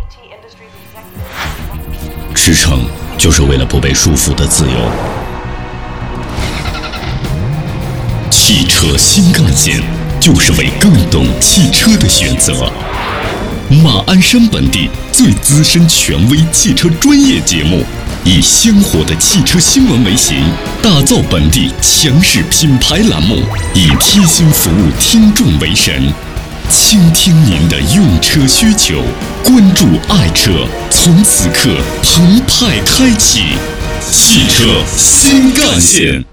驰骋就是为了不被束缚的自由。汽车新干线就是为更懂汽车的选择。马鞍山本地最资深权威汽车专业节目，以鲜活的汽车新闻为型，打造本地强势品牌栏目，以贴心服务听众为神，倾听您的用车需求，关注爱车，从此刻澎湃开启，汽车新干线。